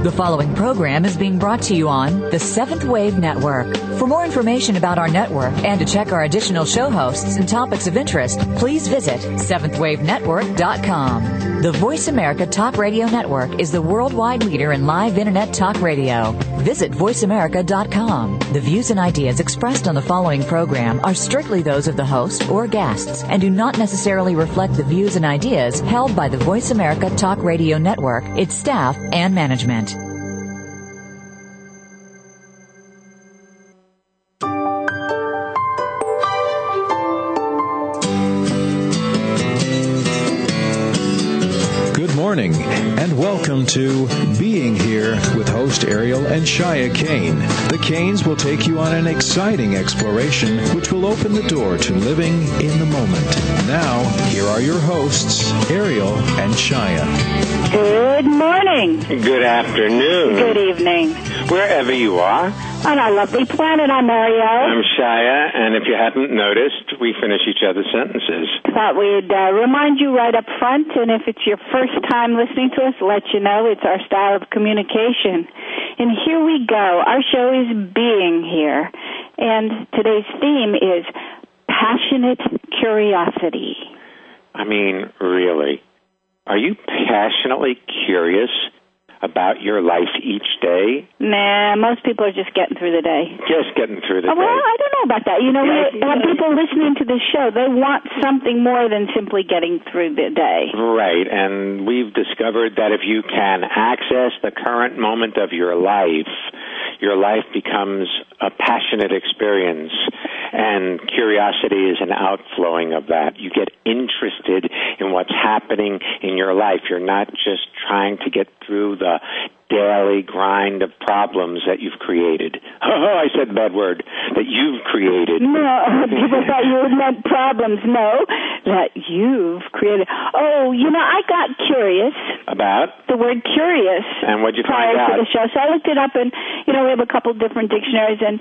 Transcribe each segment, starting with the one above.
The following program is being brought to you on the Seventh Wave Network. For more information about our network and to check our additional show hosts and topics of interest, please visit seventhwavenetwork.com. The Voice America Talk Radio Network is the worldwide leader in live Internet talk radio. Visit voiceamerica.com. The views and ideas expressed on the following program are strictly those of the host or guests and do not necessarily reflect the views and ideas held by the Voice America Talk Radio Network, its staff, and management. Good morning, and welcome to Being Here with host Ariel and Shia Kane. The Kanes will take you on an exciting exploration which will open the door to living in the moment. Now, here are your hosts, Ariel and Shia. Good morning. Good afternoon. Good evening. Wherever you are. On our lovely planet, I'm Ariel. I'm Shia, and if you hadn't noticed, we finish each other's sentences. Thought we'd remind you right up front, and if it's your first time listening to us, let you know it's our style of communication. And here we go. Our show is Being Here, and today's theme is passionate curiosity. I mean, really, are you passionately curious about your life each day? Nah, most people are just getting through the day. Just getting through the day. Well, I don't know about that. You know, we have people listening to the show. They want something more than simply getting through the day. Right, and we've discovered that if you can access the current moment of your life becomes a passionate experience, and curiosity is an outflowing of that. You get interested in what's happening in your life. You're not just trying to get through the daily grind of problems that you've created. Oh, I said a bad word. That you've created. No, people thought you meant problems. No, that you've created. Oh, you know, I got curious. About? The word curious. And what'd you find out? Prior to the show. So I looked it up, and, you know, we have a couple different dictionaries, and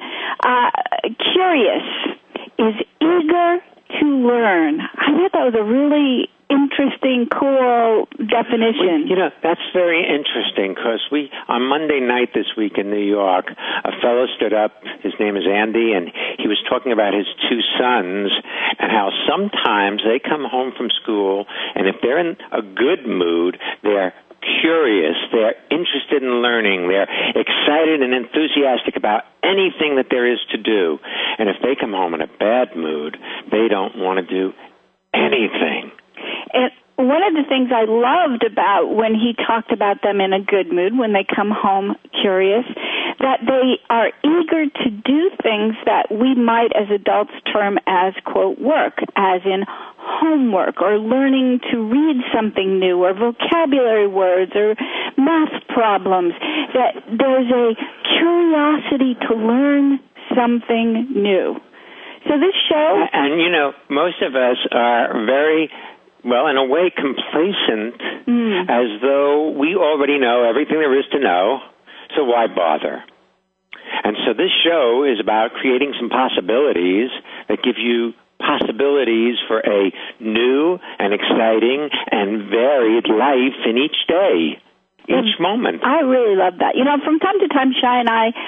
curious is eager to learn. I thought that was a really interesting, cool definition. You know, that's very interesting because on Monday night this week in New York, a fellow stood up, his name is Andy, and he was talking about his two sons and how sometimes they come home from school, and if they're in a good mood, they're curious, they're interested in learning, they're excited and enthusiastic about anything that there is to do. And if they come home in a bad mood, they don't want to do anything. And one of the things I loved about when he talked about them in a good mood, when they come home curious, that they are eager to do things that we might as adults term as, quote, work, as in homework or learning to read something new or vocabulary words or math problems, that there's a curiosity to learn something new. So this show... And, you know, most of us are very... well, in a way, complacent, as though we already know everything there is to know, so why bother? And so this show is about creating some possibilities that give you possibilities for a new and exciting and varied life in each day, each moment. I really love that. You know, from time to time, Shai and I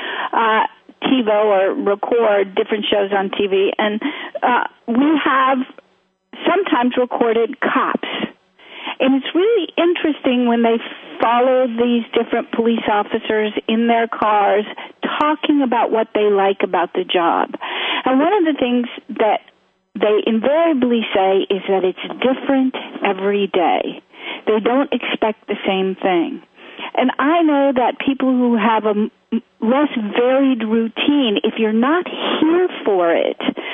TiVo or record different shows on TV, and we have sometimes recorded cops. And it's really interesting when they follow these different police officers in their cars talking about what they like about the job. And one of the things that they invariably say is that it's different every day. They don't expect the same thing. And I know that people who have a less varied routine, if you're not here for it,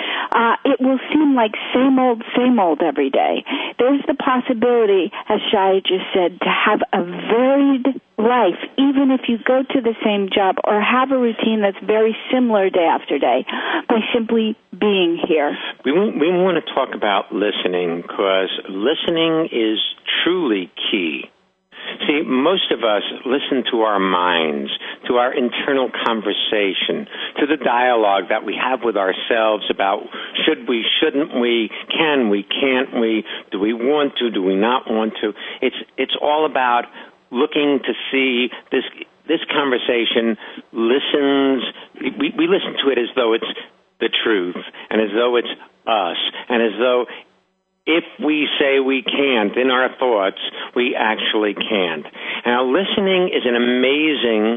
it will seem like same old every day. There's the possibility, as Shai just said, to have a varied life, even if you go to the same job or have a routine that's very similar day after day, by simply being here. We want to talk about listening because listening is truly key. See, most of us listen to our minds, to our internal conversation, to the dialogue that we have with ourselves about should we, shouldn't we, can we, can't we, do we want to, do we not want to. It's all about looking to see this this conversation listens, we listen to it as though it's the truth and as though it's us and as though if we say we can't in our thoughts, we actually can't. Now, listening is an amazing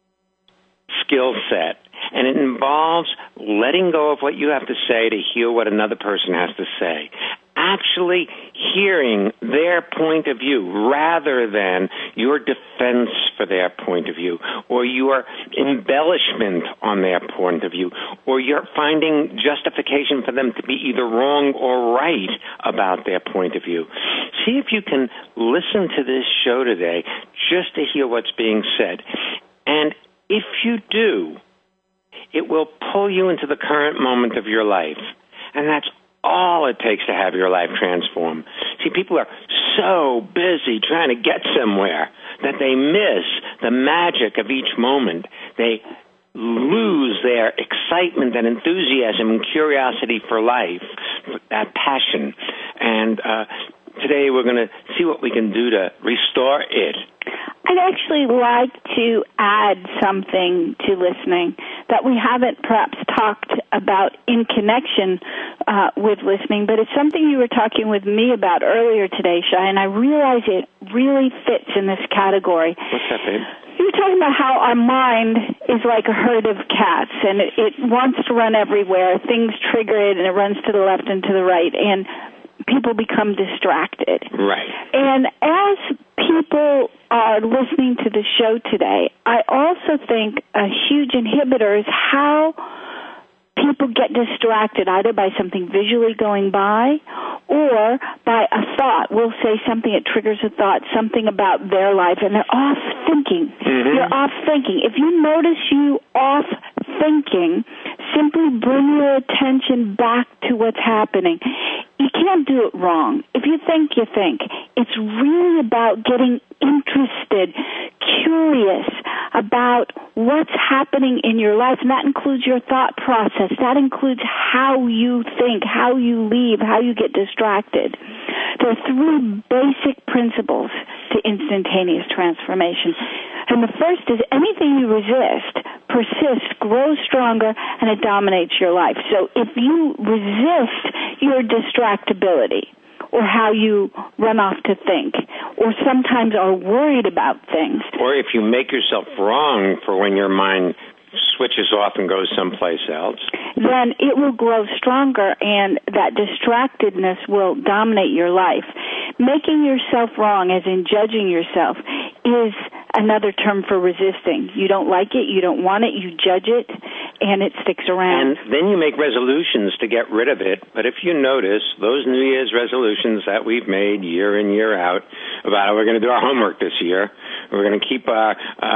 skill set, and it involves letting go of what you have to say to hear what another person has to say. Actually hearing their point of view rather than your defense for their point of view or your embellishment on their point of view or your finding justification for them to be either wrong or right about their point of view. See if you can listen to this show today just to hear what's being said. And if you do, it will pull you into the current moment of your life. And that's all it takes to have your life transform. See, people are so busy trying to get somewhere that they miss the magic of each moment. They lose their excitement and enthusiasm and curiosity for life, that passion. And today we're going to see what we can do to restore it. I'd actually like to add something to listening that we haven't perhaps talked about in connection with listening, but it's something you were talking with me about earlier today, Shai, and I realize it really fits in this category. What's that, babe? You were talking about how our mind is like a herd of cats, and it wants to run everywhere. Things trigger it, and it runs to the left and to the right, and people become distracted. Right. And as people are listening to the show today, I also think a huge inhibitor is how people get distracted either by something visually going by or by a thought. We'll say something that triggers a thought, something about their life, and they're off thinking. Mm-hmm. You're off thinking. If you notice you off thinking, simply bring your attention back to what's happening. You can't do it wrong. If you think, you think. It's really about getting interested, curious about what's happening in your life, and that includes your thought process. That includes how you think, how you leave, how you get distracted. There are three basic principles to instantaneous transformation. And the first is anything you resist persists, grows stronger, and it dominates your life. So if you resist your distractibility, or how you run off to think, or sometimes are worried about things. Or if you make yourself wrong for when your mind switches off and goes someplace else, then it will grow stronger, and that distractedness will dominate your life. Making yourself wrong, as in judging yourself, is another term for resisting. You don't like it, you don't want it, you judge it, and it sticks around. And then you make resolutions to get rid of it. But if you notice, those New Year's resolutions that we've made year in, year out about how we're going to do our homework this year, we're going to keep our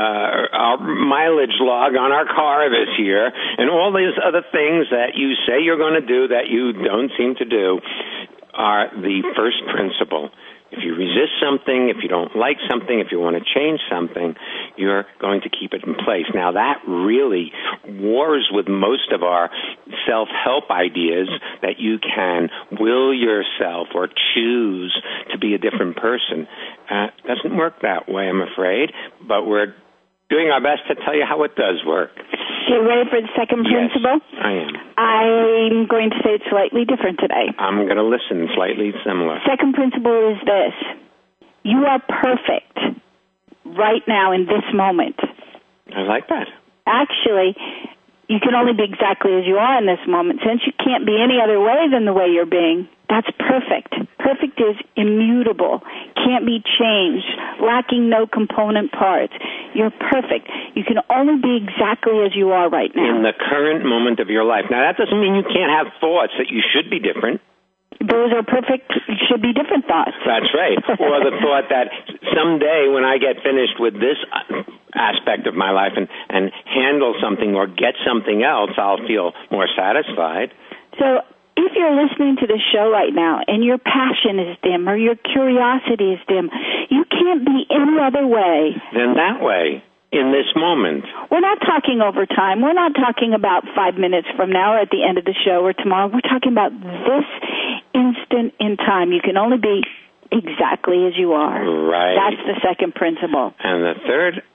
mileage log on our car this year, and all these other things that you say you're going to do that you don't seem to do are the first principle. If you resist something, if you don't like something, if you want to change something, you're going to keep it in place. Now, that really wars with most of our self-help ideas that you can will yourself or choose to be a different person. Doesn't work that way, I'm afraid, but we're doing our best to tell you how it does work. You ready for the second principle? Yes, I am. I'm going to say it slightly different today. I'm going to listen slightly similar. Second principle is this. You are perfect right now in this moment. I like that. Actually, you can only be exactly as you are in this moment. Since you can't be any other way than the way you're being, that's perfect. Perfect is immutable, can't be changed, lacking no component parts. You're perfect. You can only be exactly as you are right now. In the current moment of your life. Now, that doesn't mean you can't have thoughts that you should be different. Those are perfect, should be different thoughts. That's right. Or the thought that someday when I get finished with this aspect of my life and handle something or get something else, I'll feel more satisfied. So if you're listening to the show right now and your passion is dim or your curiosity is dim, you can't be any other way than that way. In this moment. We're not talking over time. We're not talking about 5 minutes from now or at the end of the show or tomorrow. We're talking about this instant in time. You can only be exactly as you are. Right. That's the second principle. And the third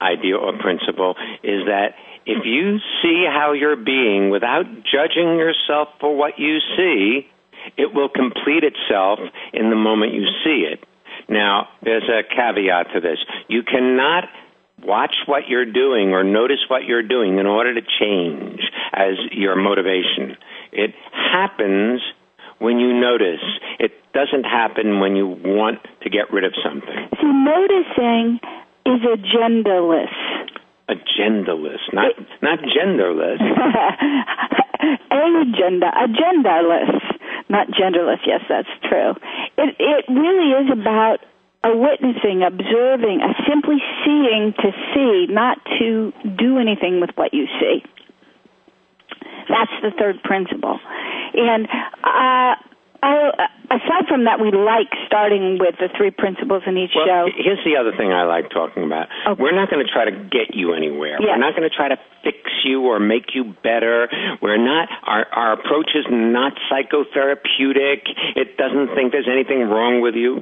idea or principle is that if you see how you're being without judging yourself for what you see, it will complete itself in the moment you see it. Now, there's a caveat to this. You cannot watch what you're doing or notice what you're doing in order to change as your motivation. It happens when you notice. It doesn't happen when you want to get rid of something. See, noticing is agendaless. Agendaless, not genderless. Agendaless, not genderless. Yes, that's true. It really is about a witnessing, observing, a simply seeing to see, not to do anything with what you see. That's the third principle. And aside from that, we like starting with the three principles in each show. Here's the other thing I like talking about. Okay. We're not going to try to get you anywhere. Yes. We're not going to try to fix you or make you better. We're not. Our approach is not psychotherapeutic. It doesn't think there's anything wrong with you.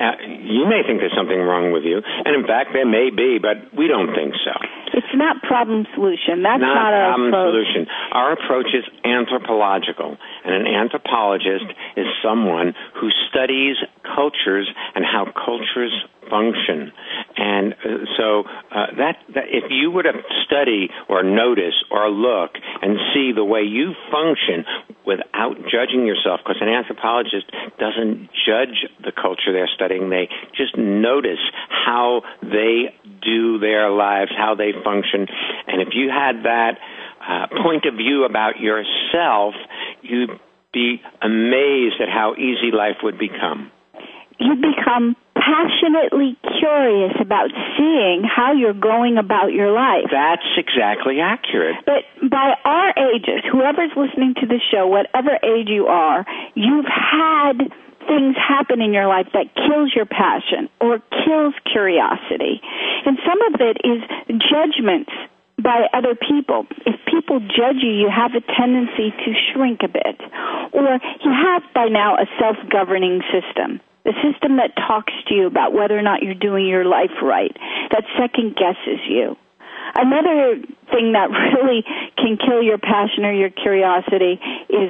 You may think there's something wrong with you, and in fact there may be, but we don't think so. It's not problem solution. That's not our problem approach. Solution. Our approach is anthropological, and an anthropologist is someone who studies cultures and how cultures function. And so that if you were to study or notice or look and see the way you function without judging yourself, because an anthropologist doesn't judge the culture they're studying, they just notice how they do their lives, how they function. And if you had that point of view about yourself, you'd be amazed at how easy life would become. You become passionately curious about seeing how you're going about your life. That's exactly accurate. But by our ages, whoever's listening to the show, whatever age you are, you've had things happen in your life that kills your passion or kills curiosity. And some of it is judgments by other people. If people judge you, you have a tendency to shrink a bit. Or you have by now a self-governing system. The system that talks to you about whether or not you're doing your life right, that second guesses you. Another thing that really can kill your passion or your curiosity is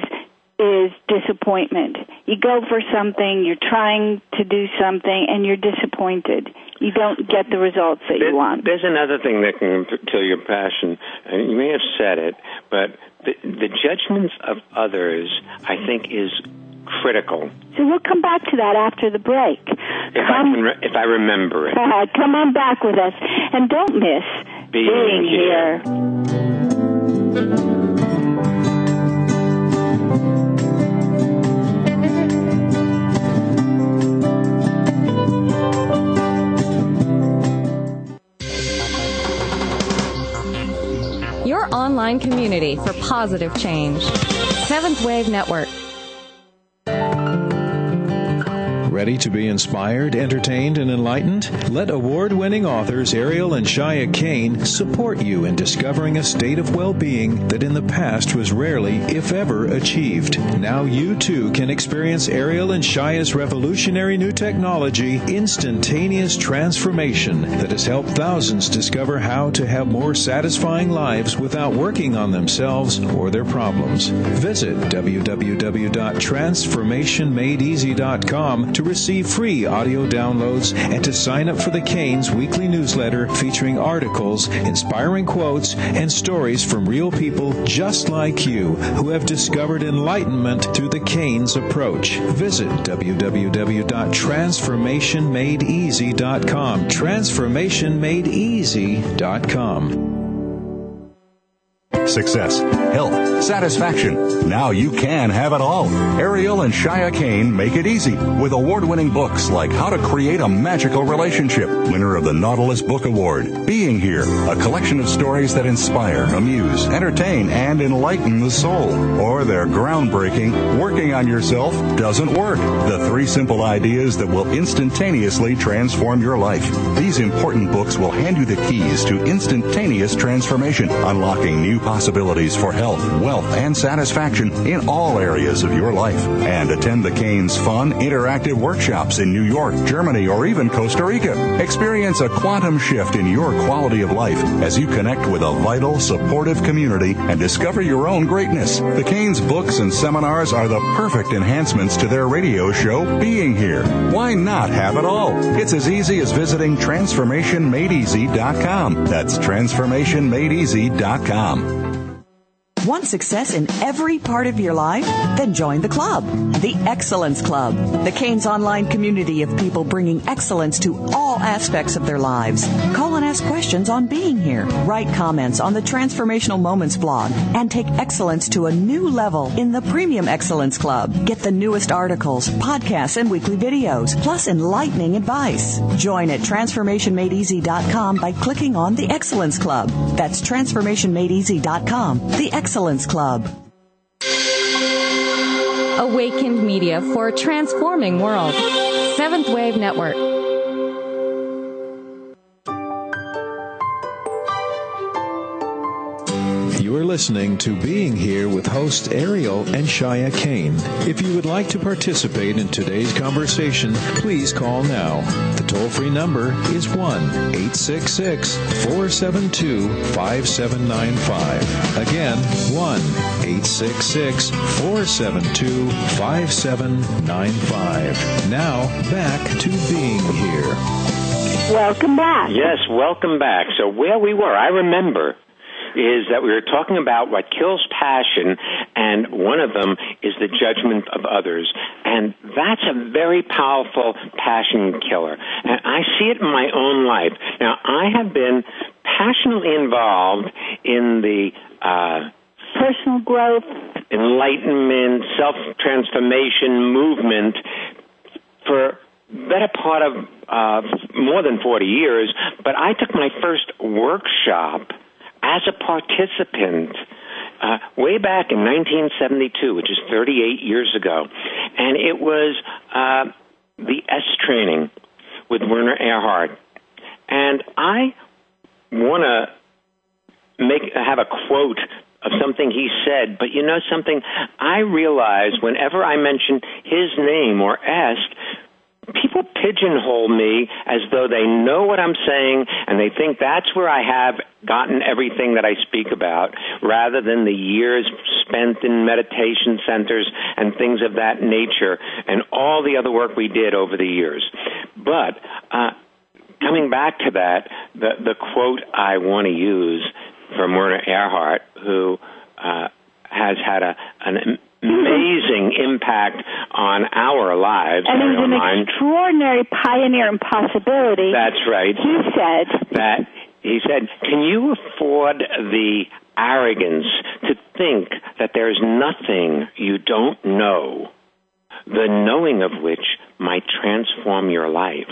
disappointment. You go for something, you're trying to do something, and you're disappointed. You don't get the results that you want. There's another thing that can kill your passion, and you may have said it, but the judgments of others, I think, is critical. So we'll come back to that after the break. If I remember it. Come on back with us. And don't miss being here. Your online community for positive change. Seventh Wave Network. Ready to be inspired, entertained, and enlightened? Let award-winning authors Ariel and Shia Kane support you in discovering a state of well-being that in the past was rarely, if ever, achieved. Now you, too, can experience Ariel and Shia's revolutionary new technology, Instantaneous Transformation, that has helped thousands discover how to have more satisfying lives without working on themselves or their problems. Visit www.transformationmadeeasy.com to receive free audio downloads and to sign up for the Canes weekly newsletter featuring articles, inspiring quotes, and stories from real people just like you who have discovered enlightenment through the Canes approach. Visit www.transformationmadeeasy.com. Transformationmadeeasy.com. Success, health, satisfaction. Now you can have it all. Ariel and Shia Kane make it easy with award-winning books like How to Create a Magical Relationship, winner of the Nautilus Book Award, Being Here, a collection of stories that inspire, amuse, entertain, and enlighten the soul. Or their groundbreaking Working on Yourself Doesn't Work, the 3 simple ideas that will instantaneously transform your life. These important books will hand you the keys to instantaneous transformation, unlocking new possibilities possibilities for health, wealth, and satisfaction in all areas of your life. And attend the Canes' fun, interactive workshops in New York, Germany, or even Costa Rica. Experience a quantum shift in your quality of life as you connect with a vital, supportive community and discover your own greatness. The Canes' books and seminars are the perfect enhancements to their radio show, Being Here. Why not have it all? It's as easy as visiting TransformationMadeEasy.com. That's TransformationMadeEasy.com. Want success in every part of your life? Then join the club, the Excellence Club, the Canes online community of people bringing excellence to all aspects of their lives. Call and ask questions on Being Here. Write comments on the Transformational Moments blog and take excellence to a new level in the Premium Excellence Club. Get the newest articles, podcasts, and weekly videos, plus enlightening advice. Join at TransformationMadeEasy.com by clicking on the Excellence Club. That's TransformationMadeEasy.com, the Excellence Club. Awakened Media for a transforming world. Seventh Wave Network. You are listening to Being Here with hosts Ariel and Shia Kane. If you would like to participate in today's conversation, please call now. The toll-free number is 1-866-472-5795. Again, 1-866-472-5795. Now, back to Being Here. Welcome back. Yes, welcome back. So where we were, I remember, is that we were talking about what kills passion, and one of them is the judgment of others. And that's a very powerful passion killer. And I see it in my own life. Now, I have been passionately involved in the personal growth, enlightenment, self-transformation movement for better part of more than 40 years. But I took my first workshop as a participant way back in 1972, which is 38 years ago. And it was the S training with Werner Erhard. And I want to have a quote of something he said, but you know something? I realize whenever I mention his name or S, people pigeonhole me as though they know what I'm saying and they think that's where I have gotten everything that I speak about, rather than the years spent in meditation centers and things of that nature and all the other work we did over the years. But coming back to that, the quote I want to use from Werner Erhard, who has had an amazing impact on our lives. And he's an extraordinary pioneer in possibility. That's right. He said, can you afford the arrogance to think that there's nothing you don't know, the knowing of which might transform your life?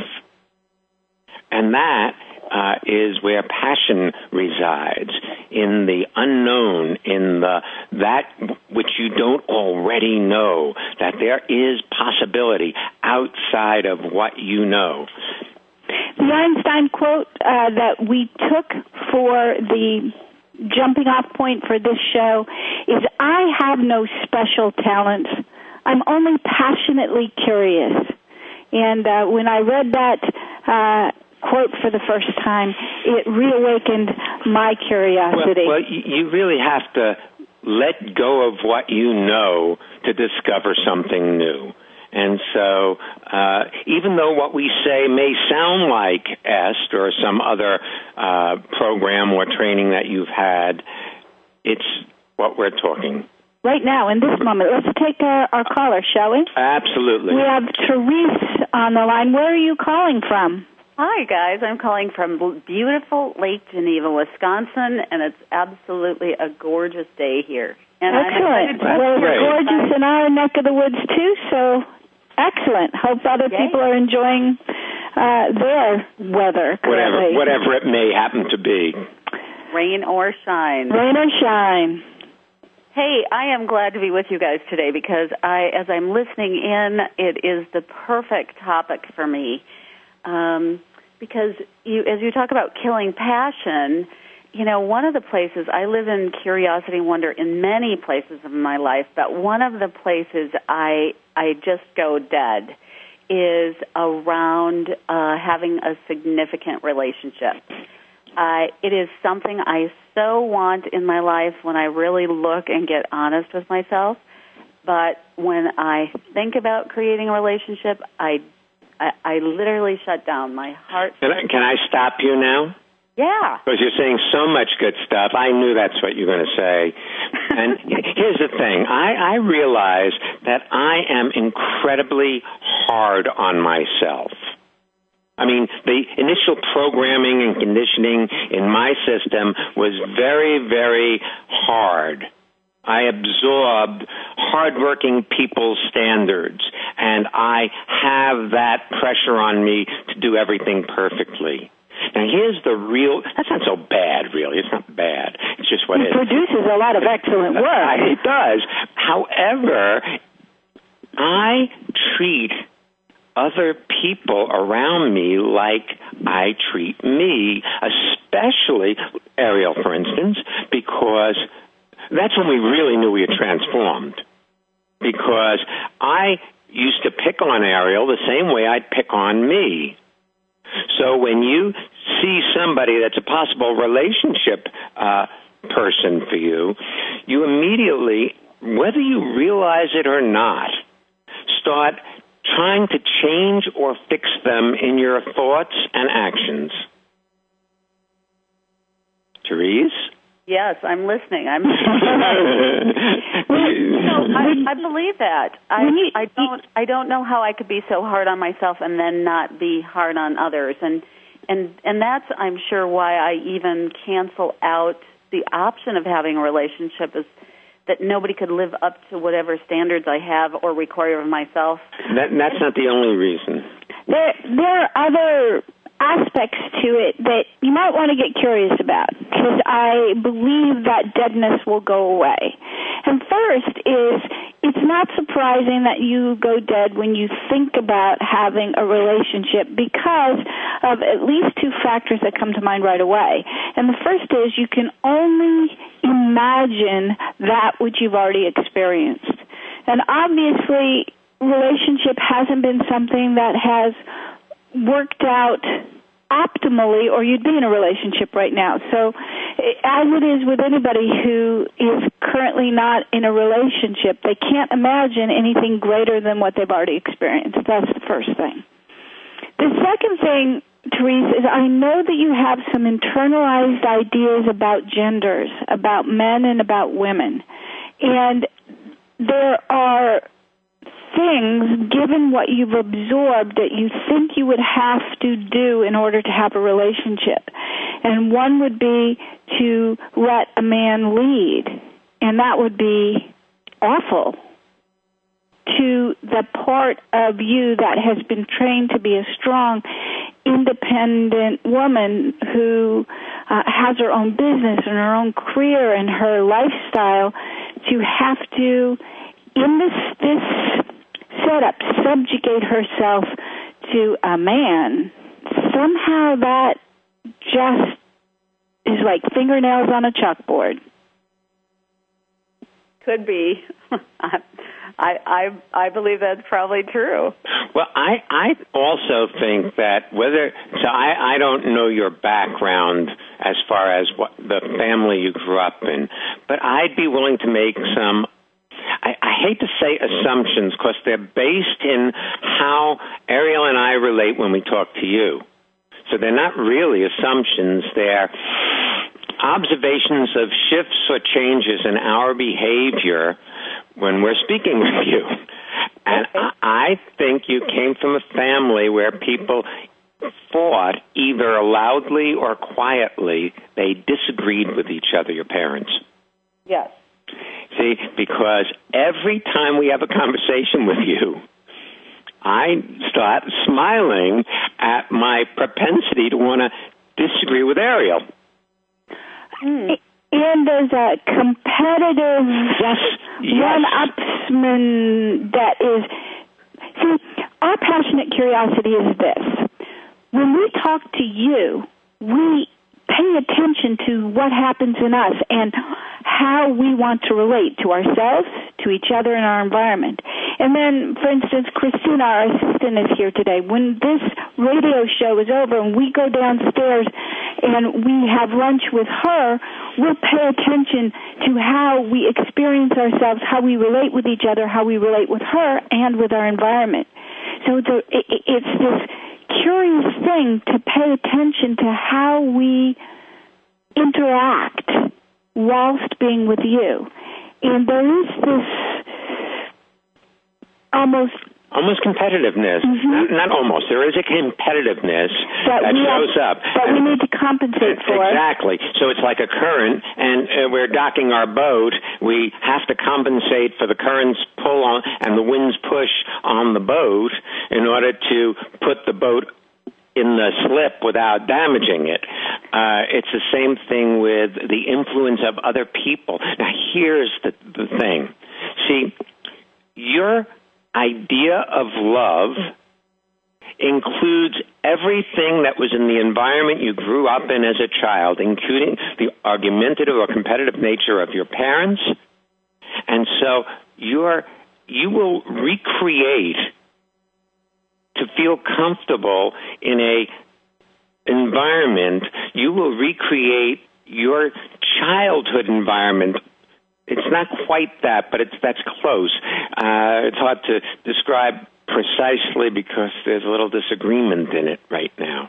And that is where passion resides, in the unknown, in that which you don't already know, that there is possibility outside of what you know. The Einstein quote that we took for the jumping off point for this show is, I have no special talents. I'm only passionately curious. And when I read that quote for the first time, it reawakened my curiosity. Well, you really have to let go of what you know to discover something new. And so even though what we say may sound like EST or some other program or training that you've had, it's what we're talking. Right now, in this moment, let's take our caller, shall we? Absolutely. We have Therese on the line. Where are you calling from? Hi, guys. I'm calling from beautiful Lake Geneva, Wisconsin, and it's absolutely a gorgeous day here. And excellent. Well, it's gorgeous in our neck of the woods, too, so excellent. Hope other people are enjoying their weather currently. Whatever it may happen to be. Rain or shine. Rain or shine. Hey, I am glad to be with you guys today because as I'm listening in, it is the perfect topic for me. Because as you talk about killing passion, one of the places, I live in curiosity and wonder in many places of my life, but one of the places I just go dead is around having a significant relationship. It is something I so want in my life when I really look and get honest with myself. But when I think about creating a relationship, I literally shut down. My heart. Can I stop you now? Yeah. Because you're saying so much good stuff. I knew that's what you were going to say. And here's the thing. I realize that I am incredibly hard on myself. I mean, the initial programming and conditioning in my system was very, very hard. I absorbed hardworking people's standards, and I have that pressure on me to do everything perfectly. Now, here's the real... That's not so bad, really. It's not bad. It's just what it is. It produces a lot of excellent work. It does. However, I treat other people around me like I treat me, especially Ariel, for instance, because that's when we really knew we had transformed. Because I used to pick on Ariel the same way I'd pick on me. So when you see somebody that's a possible relationship person for you, you immediately, whether you realize it or not, start trying to change or fix them in your thoughts and actions. Therese? Yes, I'm listening. I believe that. I don't know how I could be so hard on myself and then not be hard on others. And that's, I'm sure, why I even cancel out the option of having a relationship, is that nobody could live up to whatever standards I have or require of myself. That's not the only reason. There are other aspects to it that you might want to get curious about, because I believe that deadness will go away. And first is, it's not surprising that you go dead when you think about having a relationship, because of at least two factors that come to mind right away. And the first is, you can only imagine that which you've already experienced. And obviously, relationship hasn't been something that has worked out optimally, or you'd be in a relationship right now. So as it is with anybody who is currently not in a relationship, they can't imagine anything greater than what they've already experienced. That's the first thing. The second thing, Therese, is I know that you have some internalized ideas about genders, about men and about women. And there are things, given what you've absorbed, that you think you would have to do in order to have a relationship. And one would be to let a man lead. And that would be awful to the part of you that has been trained to be a strong, independent woman who has her own business and her own career and her lifestyle, to have to, in this setup, subjugate herself to a man. Somehow that just is like fingernails on a chalkboard. Could be. I believe that's probably true. Well, I also think that I don't know your background as far as what the family you grew up in, but I'd be willing to make some, I hate to say assumptions, because they're based in how Ariel and I relate when we talk to you. So they're not really assumptions. They're observations of shifts or changes in our behavior when we're speaking with you. And I think you came from a family where people fought either loudly or quietly. They disagreed with each other, your parents. Yes. See, because every time we have a conversation with you, I start smiling at my propensity to want to disagree with Ariel. And there's a competitive one-upsman that is... See, our passionate curiosity is this. When we talk to you, we pay attention to what happens in us and how we want to relate to ourselves, to each other, and our environment. And then, for instance, Christina, our assistant, is here today. When this radio show is over and we go downstairs and we have lunch with her, we'll pay attention to how we experience ourselves, how we relate with each other, how we relate with her and with our environment. So it's this curious thing to pay attention to how we interact whilst being with you. And there is this almost competitiveness. Not almost. There is a competitiveness that shows up. That we need to compensate for. Exactly. So it's like a current, and we're docking our boat. We have to compensate for the current's pull on and the wind's push on the boat in order to put the boat in the slip without damaging it. It's the same thing with the influence of other people. Now, here's the thing. See, your idea of love includes everything that was in the environment you grew up in as a child, including the argumentative or competitive nature of your parents. And so you will recreate to feel comfortable in a environment. You will recreate your childhood environment. It's not quite that, but that's close. It's hard to describe precisely because there's a little disagreement in it right now.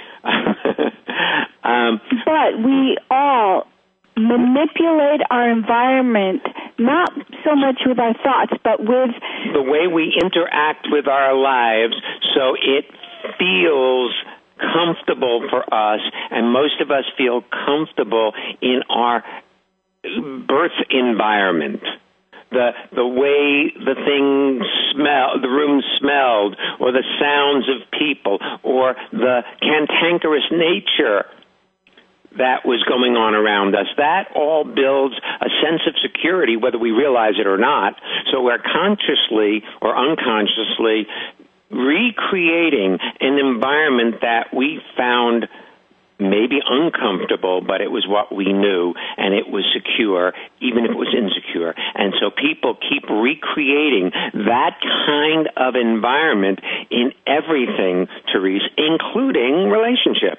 But we all manipulate our environment, not so much with our thoughts, but with the way we interact with our lives, so it feels comfortable for us, and most of us feel comfortable in our birth environment. The way the things smell, the room smelled, or the sounds of people, or the cantankerous nature that was going on around us. That all builds a sense of security, whether we realize it or not. So we're consciously or unconsciously recreating an environment that we found maybe uncomfortable, but it was what we knew, and it was secure, even if it was insecure. And so people keep recreating that kind of environment in everything, Therese, including relationship.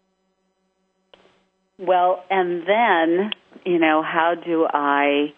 Well, and then, how do I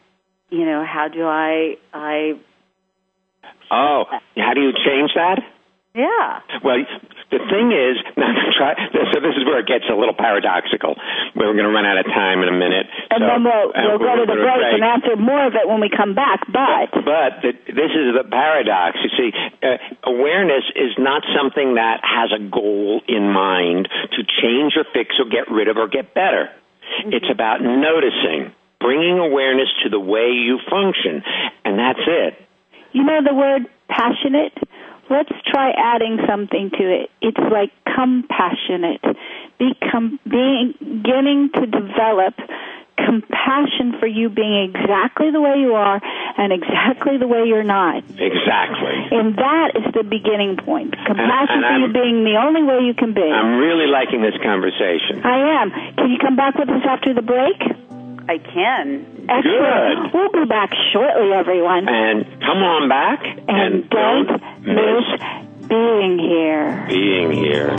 Oh, how do you change that? Yeah. Well, the thing is, so this is where it gets a little paradoxical. We're going to run out of time in a minute. And so, then we'll go to the break and answer more of it when we come back. But this is the paradox. You see, awareness is not something that has a goal in mind to change or fix or get rid of or get better. Mm-hmm. It's about noticing, bringing awareness to the way you function, and that's it. You know the word passionate? Let's try adding something to it. It's like compassionate. Beginning to develop compassion for you being exactly the way you are and exactly the way you're not. Exactly. And that is the beginning point. Compassion for you being the only way you can be. I'm really liking this conversation. I am. Can you come back with us after the break? I can. Excellent. Good. We'll be back shortly, everyone. And come on back. And don't miss being here. Being here.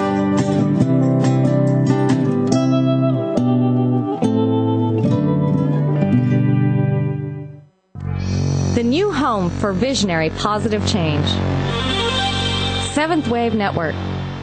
The new home for visionary positive change. Seventh Wave Network.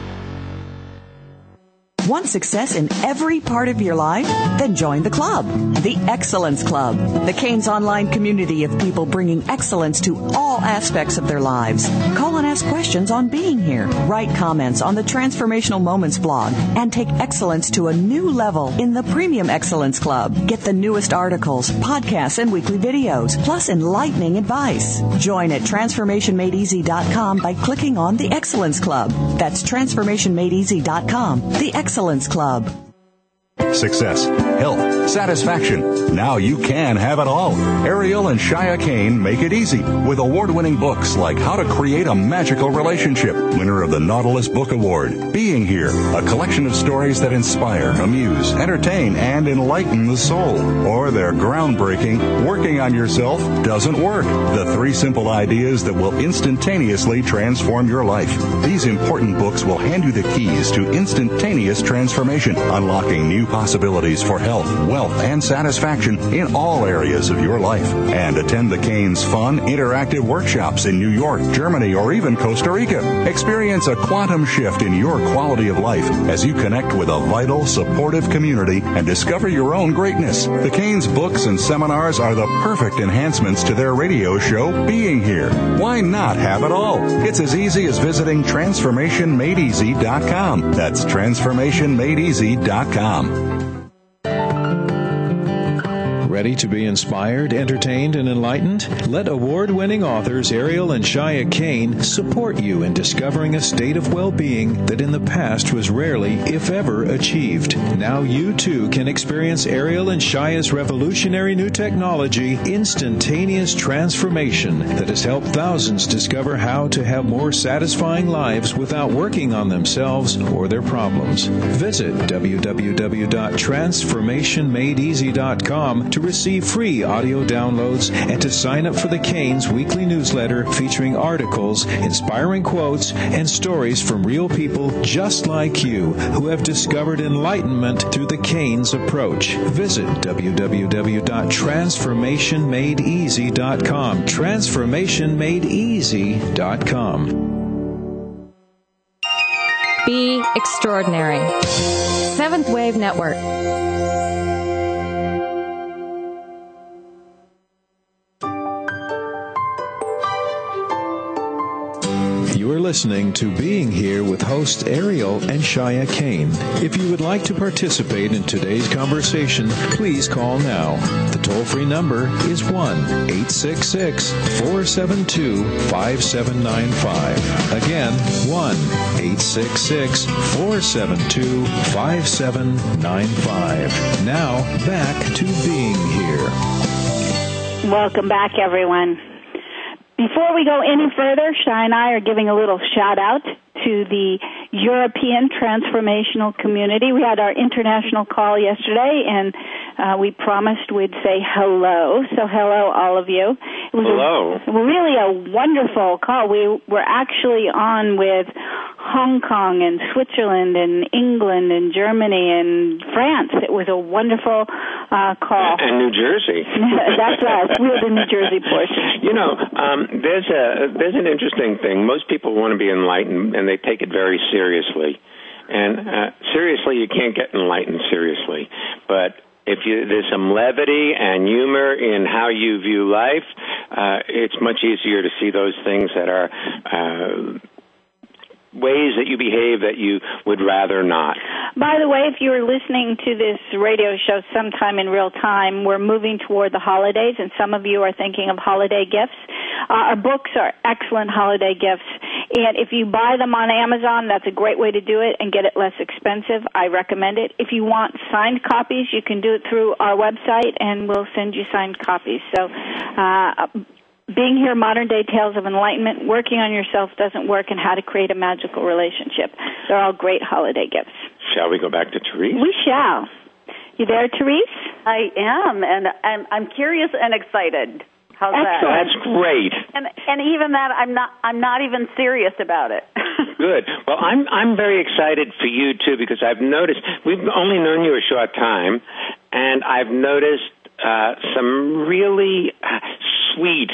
Want success in every part of your life? Then join the club, the Excellence Club, the Canes online community of people bringing excellence to all aspects of their lives. Call and ask questions on being here. Write comments on the Transformational Moments blog and take excellence to a new level in the Premium Excellence Club. Get the newest articles, podcasts, and weekly videos, plus enlightening advice. Join at TransformationMadeEasy.com by clicking on the Excellence Club. That's TransformationMadeEasy.com, the Excellence Club. success, health, satisfaction. Now you can have it all. Ariel and Shia Kane make it easy with award-winning books like How to Create a Magical Relationship, winner of the Nautilus Book Award, Being Here, a collection of stories that inspire, amuse, entertain, and enlighten the soul. Or their groundbreaking, Working on Yourself Doesn't Work, the 3 simple ideas that will instantaneously transform your life. These important books will hand you the keys to instantaneous transformation, unlocking new possibilities for health, wealth, and satisfaction in all areas of your life. And attend the Kane's fun, interactive workshops in New York, Germany, or even Costa Rica. Experience a quantum shift in your quality of life as you connect with a vital, supportive community and discover your own greatness. The Kane's books and seminars are the perfect enhancements to their radio show, Being Here. Why not have it all? It's as easy as visiting TransformationMadeEasy.com. That's TransformationMadeEasy.com. Ready to be inspired, entertained, and enlightened? Let award-winning authors Ariel and Shia Kane support you in discovering a state of well-being that in the past was rarely, if ever, achieved. Now you, too, can experience Ariel and Shia's revolutionary new technology, Instantaneous Transformation, that has helped thousands discover how to have more satisfying lives without working on themselves or their problems. Visit www.transformationmadeeasy.com to receive free audio downloads and to sign up for the Kane's weekly newsletter featuring articles, inspiring quotes, and stories from real people just like you who have discovered enlightenment through the Kane's approach. Visit www.transformationmadeeasy.com. Transformationmadeeasy.com. Be extraordinary. Seventh Wave Network. You are listening to Being Here with hosts Ariel and Shia Kane. If you would like to participate in today's conversation, please call now. The toll-free number is 1-866-472-5795. Again, 1-866-472-5795. Now, back to Being Here. Welcome back, everyone. Before we go any further, Shia and I are giving a little shout-out to the European Transformational Community. We had our international call yesterday, and we promised we'd say hello. So hello, all of you. It was really a wonderful call. We were actually on with Hong Kong and Switzerland and England and Germany and France. It was a wonderful call. And New Jersey. That's us. We're the New Jersey portion. You know, there's an interesting thing. Most people want to be enlightened, and they take it very seriously. And seriously, you can't get enlightened seriously. But if there's some levity and humor in how you view life, it's much easier to see those things that are ways that you behave that you would rather not. By the way, if you were listening to this radio show sometime in real time, we're moving toward the holidays, and some of you are thinking of holiday gifts. Our books are excellent holiday gifts, and if you buy them on Amazon, that's a great way to do it and get it less expensive. I recommend it. If you want signed copies, you can do it through our website, and we'll send you signed copies. So, Being Here, Modern Day Tales of Enlightenment, Working on Yourself Doesn't Work, and How to Create a Magical Relationship. They're all great holiday gifts. Shall we go back to Therese? We shall. You there, Therese? I am, and I'm curious and excited. How's that? That's great. And even that, I'm not even serious about it. Good. Well, I'm very excited for you too, because I've noticed we've only known you a short time, and I've noticed some really sweet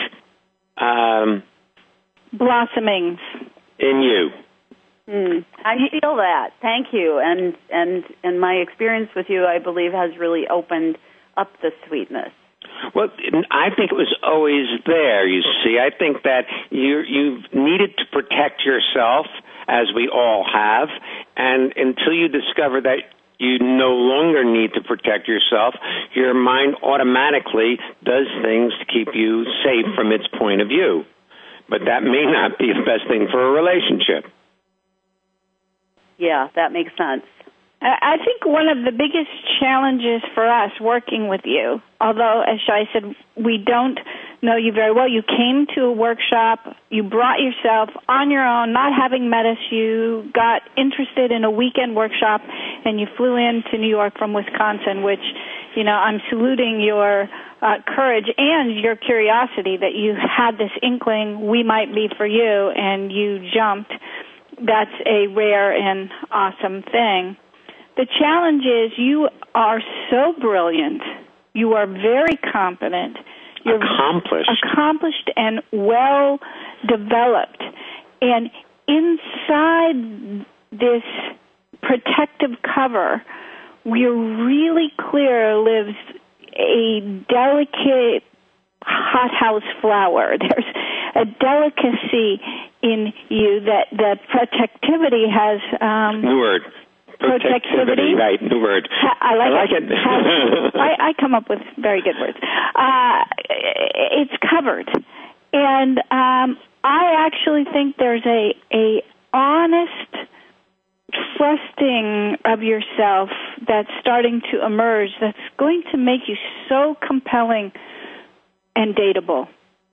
blossomings in you. I feel that. Thank you. And my experience with you, I believe, has really opened up the sweetness. Well, I think it was always there, you see. I think that you've needed to protect yourself, as we all have, and until you discover that you no longer need to protect yourself, your mind automatically does things to keep you safe from its point of view. But that may not be the best thing for a relationship. Yeah, that makes sense. I think one of the biggest challenges for us working with you, although, as Shai said, we don't know you very well, you came to a workshop, you brought yourself on your own, not having met us, you got interested in a weekend workshop, and you flew in to New York from Wisconsin, which, you know, I'm saluting your courage and your curiosity that you had this inkling we might be for you, and you jumped. That's a rare and awesome thing. The challenge is you are so brilliant. You are very competent. You're accomplished and well developed. And inside this protective cover, we're really clear lives a delicate hothouse flower. There's a delicacy in you that protectivity has. New word. Protectivity, right? New word. I like it. I come up with very good words. It's covered, and I actually think there's a honest trusting of yourself that's starting to emerge. That's going to make you so compelling and dateable.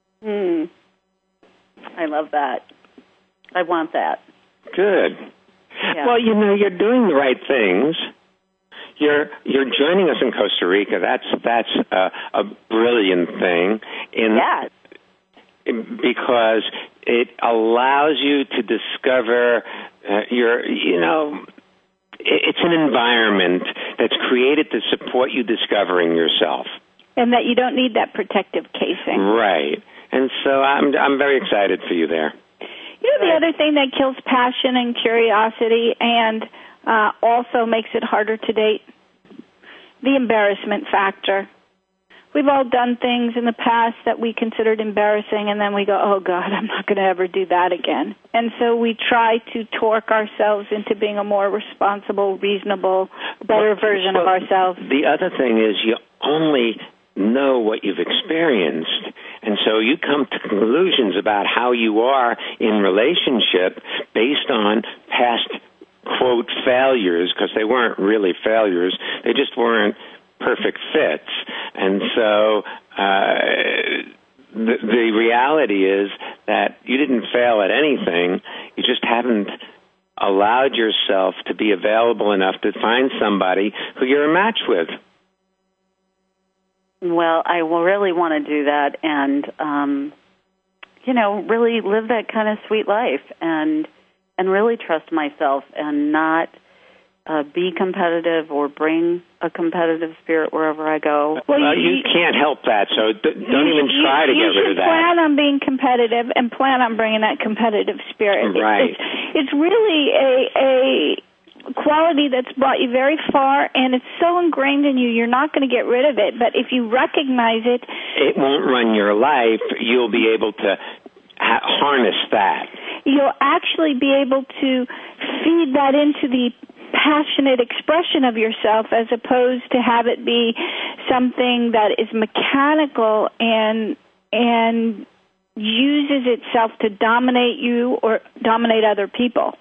I love that. I want that. Good. Yeah. Well, you know, you're doing the right things. You're joining us in Costa Rica. That's a brilliant thing. Because it allows you to discover it's an environment that's created to support you discovering yourself. And that you don't need that protective casing. Right. And so I'm very excited for you there. You know, the other thing that kills passion and curiosity and also makes it harder to date? The embarrassment factor. We've all done things in the past that we considered embarrassing, and then we go, oh, God, I'm not going to ever do that again. And so we try to torque ourselves into being a more responsible, reasonable, better version of ourselves. The other thing is you only know what you've experienced, and so you come to conclusions about how you are in relationship based on past, quote, failures, because they weren't really failures. They just weren't perfect fits. And so the reality is that you didn't fail at anything. You just haven't allowed yourself to be available enough to find somebody who you're a match with. Well, I will really want to do that and, really live that kind of sweet life and really trust myself and not be competitive or bring a competitive spirit wherever I go. Well, you can't help that, so don't even try to get rid of that. You should plan on being competitive and plan on bringing that competitive spirit. Right. It's really a quality that's brought you very far, and it's so ingrained in you, you're not going to get rid of it. But if you recognize it, it won't run your life. You'll be able to harness that. You'll actually be able to feed that into the passionate expression of yourself as opposed to have it be something that is mechanical and uses itself to dominate you or dominate other people.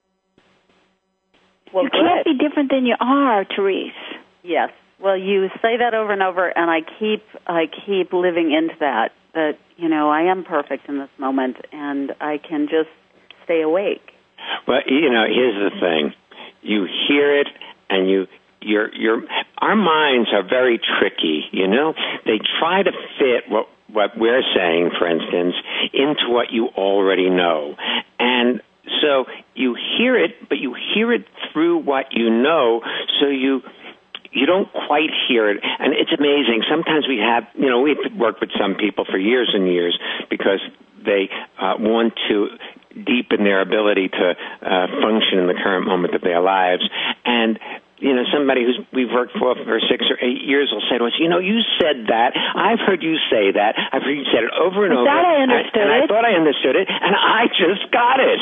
Well, you can't be different than you are, Therese. Yes. Well, you say that over and over, and I keep living into that I am perfect in this moment, and I can just stay awake. Well, here's the thing. You hear it, and our minds are very tricky, They try to fit what we're saying, for instance, into what you already know. And so you hear it, but you hear it through what you know, so you don't quite hear it. And it's amazing. Sometimes we've worked with some people for years and years because they want to deepen their ability to function in the current moment of their lives. And somebody we've worked for 6 or 8 years will say to us, you said that. I've heard you say that. I've heard you say it over and over. I understood and I thought I understood it, and I just got it.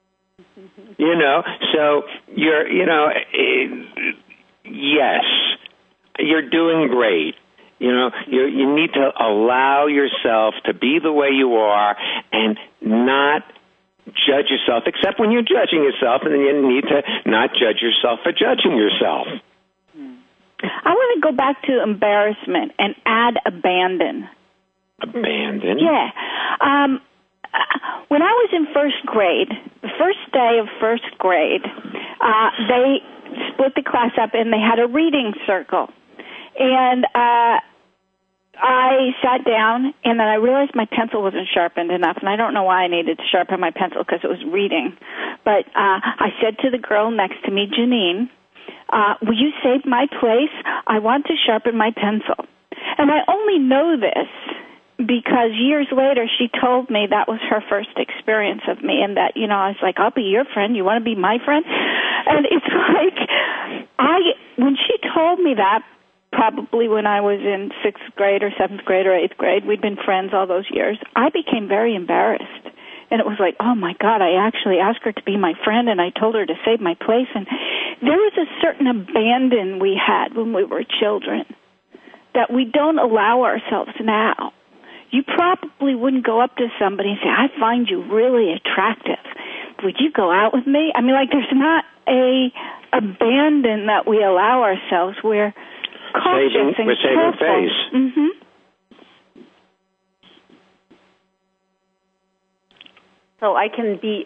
So yes, you're doing great. You need to allow yourself to be the way you are and not judge yourself, except when you're judging yourself, and then you need to not judge yourself for judging yourself. I want to go back to embarrassment and add abandon. Abandon? Yeah. When I was in first grade, the first day of first grade, they split the class up and they had a reading circle. And I sat down, and then I realized my pencil wasn't sharpened enough, and I don't know why I needed to sharpen my pencil because it was reading. But I said to the girl next to me, Janine, will you save my place? I want to sharpen my pencil. And I only know this because years later she told me that was her first experience of me, and that, I was like, I'll be your friend. You want to be my friend? And it's like, when she told me that, probably when I was in 6th grade or 7th grade or 8th grade, we'd been friends all those years, I became very embarrassed. And it was like, oh, my God, I actually asked her to be my friend, and I told her to save my place. And there was a certain abandon we had when we were children that we don't allow ourselves now. You probably wouldn't go up to somebody and say, I find you really attractive. Would you go out with me? I mean, like, there's not a abandon that we allow ourselves. We're cautious and we're saving careful. face. Mm-hmm. So I can be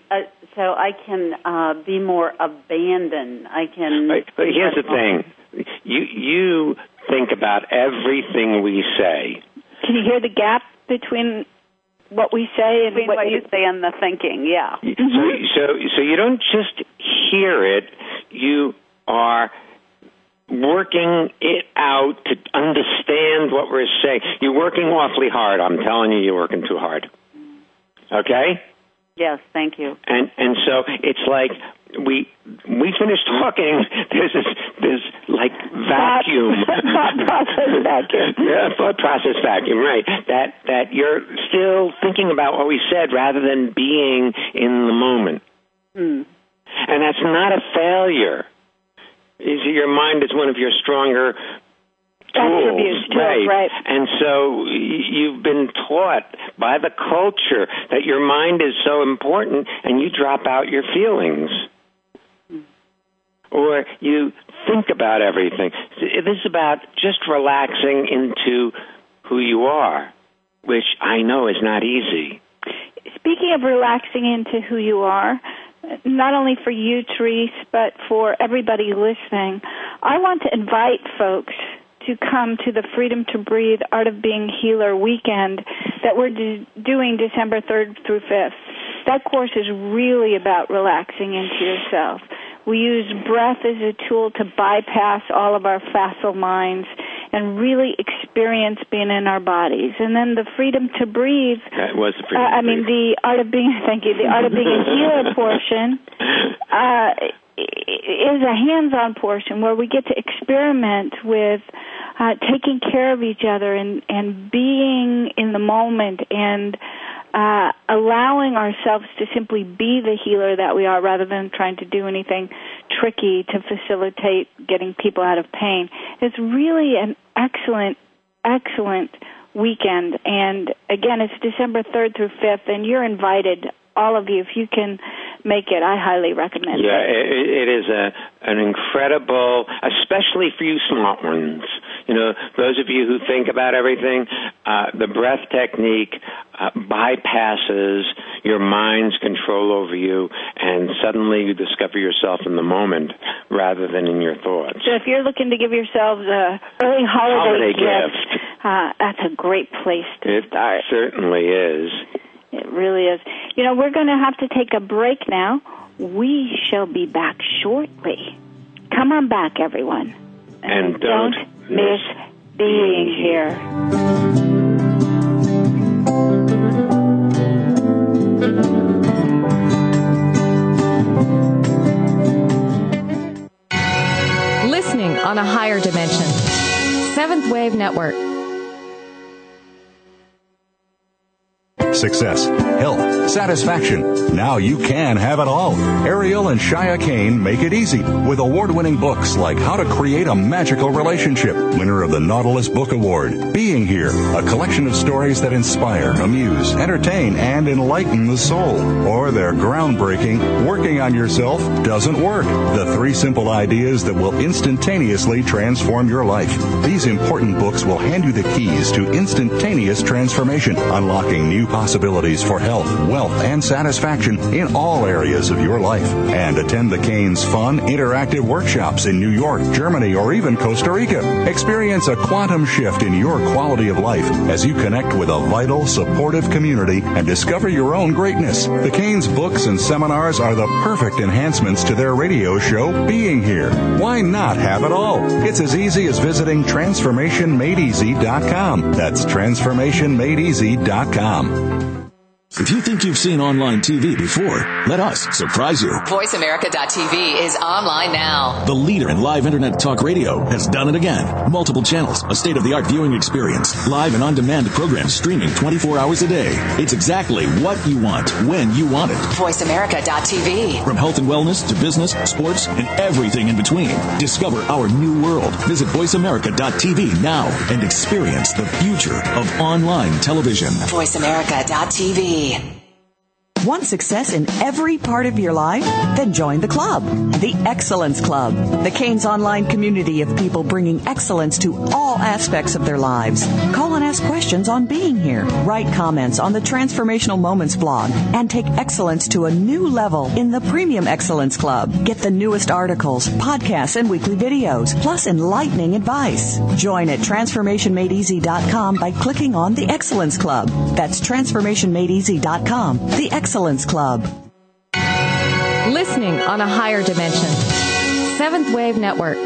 more abandoned. I can. But here's the thing: you think about everything we say. Can you hear the gap between what we say and what you say and the thinking? Yeah. So you don't just hear it; you are working it out to understand what we're saying. You're working awfully hard. I'm telling you, you're working too hard. Okay? Yes, thank you. And so it's like we finish talking. There's this like vacuum. Thought process vacuum. Yeah, thought process vacuum. Right. That you're still thinking about what we said rather than being in the moment. And that's not a failure. Your mind is one of your stronger tools, right? And so you've been taught by the culture that your mind is so important, and you drop out your feelings, or you think about everything. This is about just relaxing into who you are, which I know is not easy. Speaking of relaxing into who you are, not only for you, Therese, but for everybody listening, I want to invite folks to come to the Freedom to Breathe Art of Being Healer weekend that we're doing December 3rd through 5th. That course is really about relaxing into yourself. We use breath as a tool to bypass all of our facile minds and really experience being in our bodies. And then the Freedom to Breathe. That was the Freedom to Breathe. The Art of Being, thank you, the Art of Being a Healer portion is a hands-on portion where we get to experiment with taking care of each other and being in the moment and allowing ourselves to simply be the healer that we are rather than trying to do anything tricky to facilitate getting people out of pain. It's really an excellent, excellent weekend. And again, it's December 3rd through 5th, and you're invited, all of you, if you can make it. I highly recommend it. Yeah, it is an incredible, especially for you smart ones. Those of you who think about everything, the breath technique bypasses your mind's control over you, and suddenly you discover yourself in the moment rather than in your thoughts. So if you're looking to give yourselves an early holiday gift, that's a great place to start. It certainly is. It really is. We're going to have to take a break now. We shall be back shortly. Come on back, everyone. And don't miss being here. Listening on a higher dimension. Seventh Wave Network. success, health, satisfaction. Now you can have it all. Ariel and Shia Kane make it easy with award-winning books like How to Create a Magical Relationship, winner of the Nautilus Book Award, Being Here, a collection of stories that inspire, amuse, entertain, and enlighten the soul. Or their groundbreaking, Working on Yourself Doesn't Work, the 3 simple ideas that will instantaneously transform your life. These important books will hand you the keys to instantaneous transformation, unlocking new possibilities for health, wealth, and satisfaction in all areas of your life. And attend the Kane's fun, interactive workshops in New York, Germany, or even Costa Rica. Experience a quantum shift in your quality of life as you connect with a vital, supportive community and discover your own greatness. The Kane's books and seminars are the perfect enhancements to their radio show, Being Here. Why not have it all? It's as easy as visiting TransformationMadeEasy.com. That's TransformationMadeEasy.com. If you think you've seen online TV before, let us surprise you. VoiceAmerica.tv is online now. The leader in live Internet talk radio has done it again. Multiple channels, a state-of-the-art viewing experience, live and on-demand programs streaming 24 hours a day. It's exactly what you want, when you want it. VoiceAmerica.tv. From health and wellness to business, sports, and everything in between. Discover our new world. Visit VoiceAmerica.tv now and experience the future of online television. VoiceAmerica.tv. Want success in every part of your life? Then join the club, the Excellence Club, the Kane's online community of people bringing excellence to all aspects of their lives. Call and ask questions on Being Here. Write comments on the Transformational Moments blog and take excellence to a new level in the Premium Excellence Club. Get the newest articles, podcasts, and weekly videos, plus enlightening advice. Join at TransformationMadeEasy.com by clicking on the Excellence Club. That's TransformationMadeEasy.com, the Excellence Club. Listening on a higher dimension. Seventh Wave Network.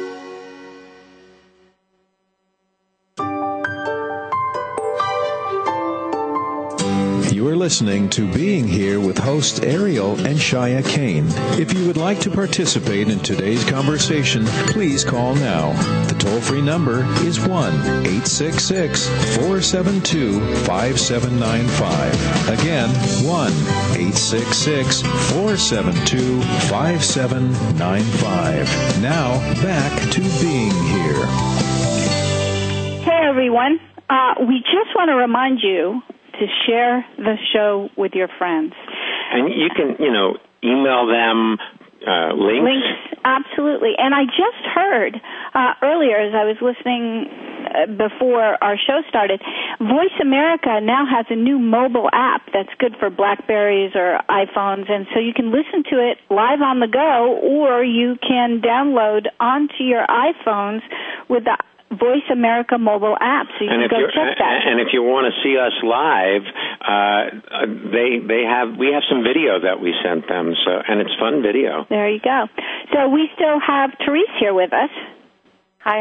You are listening to Being Here with hosts Ariel and Shia Kane. If you would like to participate in today's conversation, please call now. The toll-free number is 1-866-472-5795. Again, 1-866-472-5795. Now, back to Being Here. Hey, everyone. We just want to remind you to share the show with your friends. And you can, email them links. Absolutely. And I just heard earlier as I was listening before our show started, Voice America now has a new mobile app that's good for BlackBerries or iPhones, and so you can listen to it live on the go, or you can download onto your iPhones with the Voice America mobile app, so you can go check that. And if you want to see us live, we have some video that we sent them, and it's fun video. There you go. So we still have Therese here with us. Hi.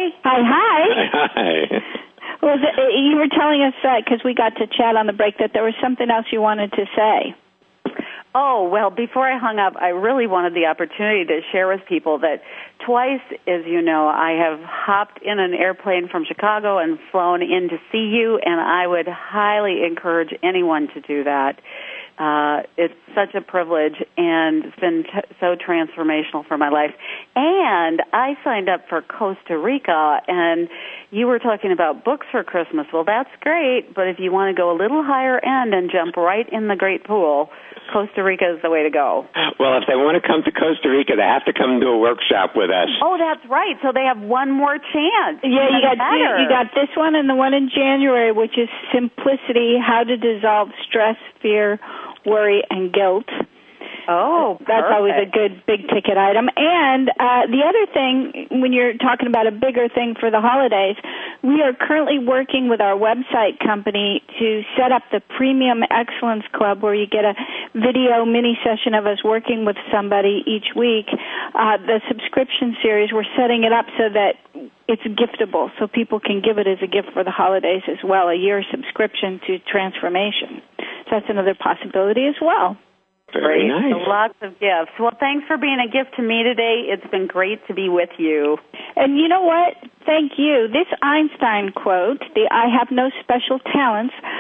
Well, you were telling us because we got to chat on the break that there was something else you wanted to say. Oh, well, before I hung up, I really wanted the opportunity to share with people that twice, as you know, I have hopped in an airplane from Chicago and flown in to see you, and I would highly encourage anyone to do that. It's such a privilege, and it's been so transformational for my life. And I signed up for Costa Rica, and you were talking about books for Christmas. Well, that's great, but if you want to go a little higher end and jump right in the great pool, Costa Rica is the way to go. Well, if they want to come to Costa Rica, they have to come to a workshop with us. Oh, that's right. So they have one more chance. Yeah, you got this one and the one in January, which is Simplicity, How to Dissolve Stress, Fear, Worry, and Guilt. Oh, perfect. That's always a good big-ticket item. And the other thing, when you're talking about a bigger thing for the holidays, we are currently working with our website company to set up the Premium Excellence Club, where you get a video mini-session of us working with somebody each week. The subscription series, we're setting it up so that it's giftable, so people can give it as a gift for the holidays as well, a year subscription to Transformation. So that's another possibility as well. Very nice. So lots of gifts. Well, thanks for being a gift to me today. It's been great to be with you. And you know what? Thank you. This Einstein quote, the I have no special talents,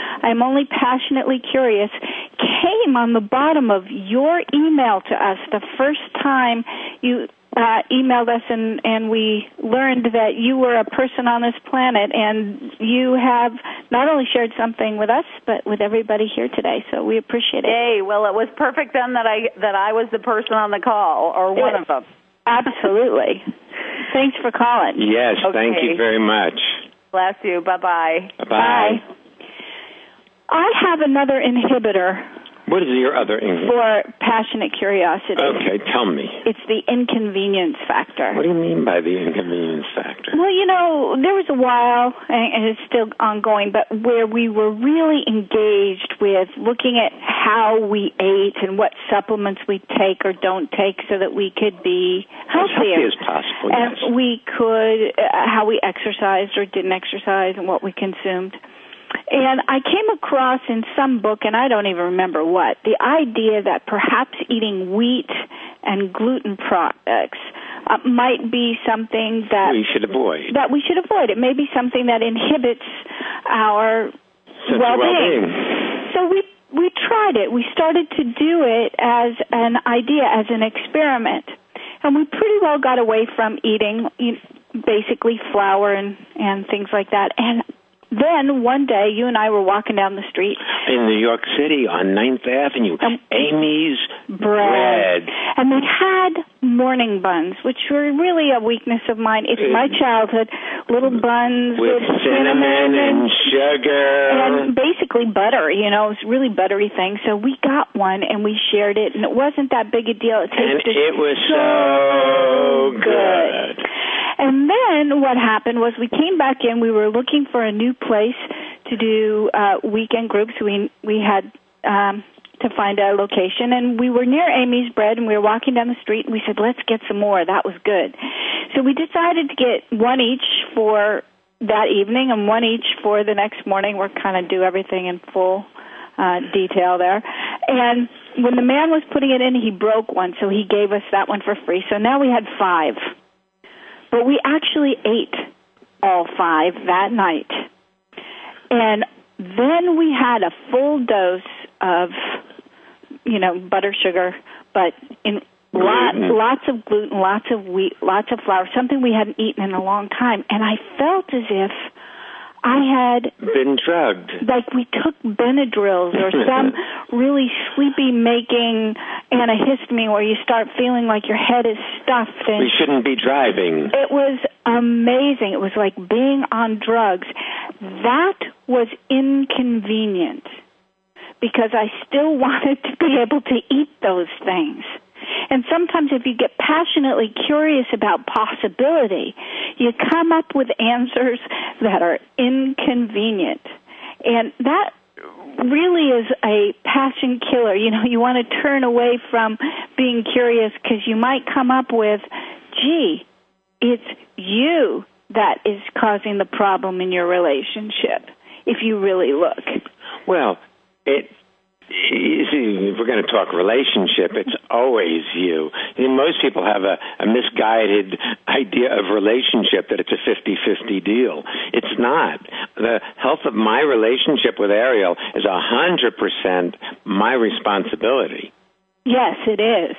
I'm only passionately curious, came on the bottom of your email to us the first time you emailed us, and we learned that you were a person on this planet, and you have not only shared something with us, but with everybody here today. So we appreciate it. Hey, well, it was perfect then that I was the person on the call, or one of them. Absolutely. Thanks for calling. Yes, Thank you very much. Bless you. Bye-bye. Bye-bye. Bye. I have another inhibitor. What is your other inhibitor? For passionate curiosity. Okay, tell me. It's the inconvenience factor. What do you mean by the inconvenience factor? Well, there was a while, and it's still ongoing, but where we were really engaged with looking at how we ate and what supplements we take or don't take so that we could be healthier. As healthy as possible, and yes. we could, how we exercised or didn't exercise and what we consumed. And I came across in some book, and I don't even remember what, the idea that perhaps eating wheat and gluten products might be something that we should avoid. It may be something that inhibits our well-being. So we tried it. We started to do it as an idea, as an experiment. And we pretty well got away from eating basically flour and things like that. And then one day, you and I were walking down the street. In New York City on 9th Avenue, Amy's Bread. And they had morning buns, which were really a weakness of mine. It's my childhood. Little buns with cinnamon and sugar. And basically butter, it was a really buttery thing. So we got one and we shared it, and it wasn't that big a deal. It tasted it was so good. And then what happened was we came back in. We were looking for a new place to do weekend groups. We had to find a location, and we were near Amy's Bread, and we were walking down the street, and we said, let's get some more. That was good. So we decided to get one each for that evening and one each for the next morning. We're kind of do everything in full detail there. And when the man was putting it in, he broke one, so he gave us that one for free. So now we had 5. But we actually ate all 5 that night. And then we had a full dose of, butter, sugar, but in lots of gluten, lots of wheat, lots of flour, something we hadn't eaten in a long time. And I felt as if I had been drugged. Like we took Benadryls or some really sleepy-making antihistamine where you start feeling like your head is stuffed. And we shouldn't be driving. It was amazing. It was like being on drugs. That was inconvenient because I still wanted to be able to eat those things. And sometimes if you get passionately curious about possibility, you come up with answers that are inconvenient. And that really is a passion killer. You want to turn away from being curious because you might come up with, gee, it's you that is causing the problem in your relationship, if you really look. Well, you see, if we're going to talk relationship, it's always you. Most people have a misguided idea of relationship that it's a 50-50 deal. It's not. The health of my relationship with Ariel is 100% my responsibility. Yes, it is.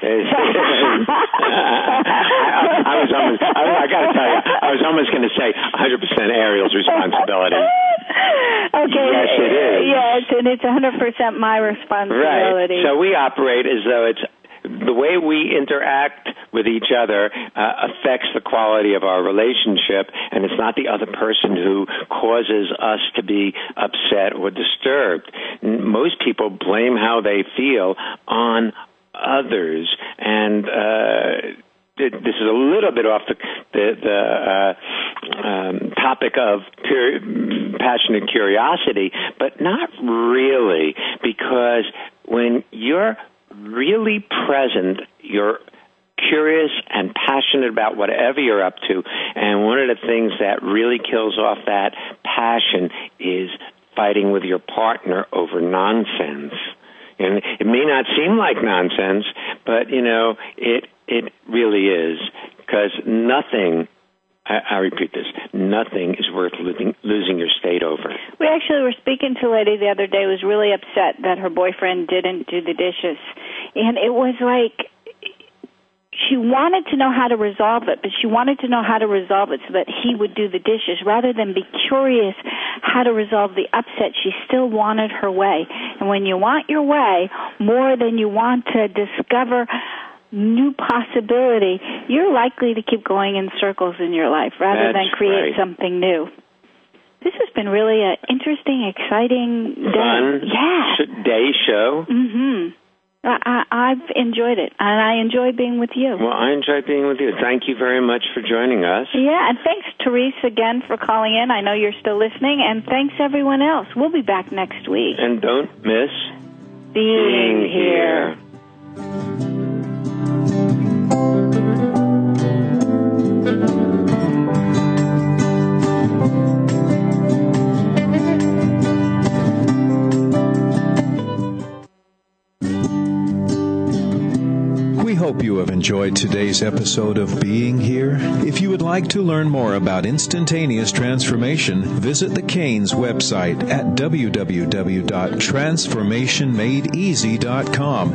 I got to tell you, I was almost going to say 100% Ariel's responsibility. Okay. Yes, it is. Yes, and it's 100% my responsibility. Right. So we operate as though it's the way we interact with each other affects the quality of our relationship, and it's not the other person who causes us to be upset or disturbed. Most people blame how they feel on others, and this is a little bit off the topic of passionate curiosity, but not really, because when you're really present, you're curious and passionate about whatever you're up to, and one of the things that really kills off that passion is fighting with your partner over nonsense. And it may not seem like nonsense, but, it really is, because nothing I repeat this, nothing is worth losing your state over. We actually were speaking to a lady the other day who was really upset that her boyfriend didn't do the dishes. And it was like she wanted to know how to resolve it, but she wanted to know how to resolve it so that he would do the dishes. Rather than be curious how to resolve the upset, she still wanted her way. And when you want your way more than you want to discover new possibility, you're likely to keep going in circles in your life rather than create something new. This has been really an interesting, exciting fun day show. Mm-hmm. I've enjoyed it, and I enjoy being with you. Well, I enjoy being with you. Thank you very much for joining us. Yeah, and thanks, Therese, again for calling in. I know you're still listening, and thanks, everyone else. We'll be back next week. And don't miss being here. We hope you have enjoyed today's episode of Being Here. If you would like to learn more about instantaneous transformation, visit the Canes website at www.transformationmadeeasy.com.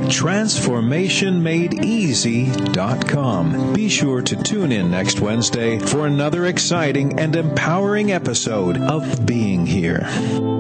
Transformationmadeeasy.com. Be sure to tune in next Wednesday for another exciting and empowering episode of Being Here.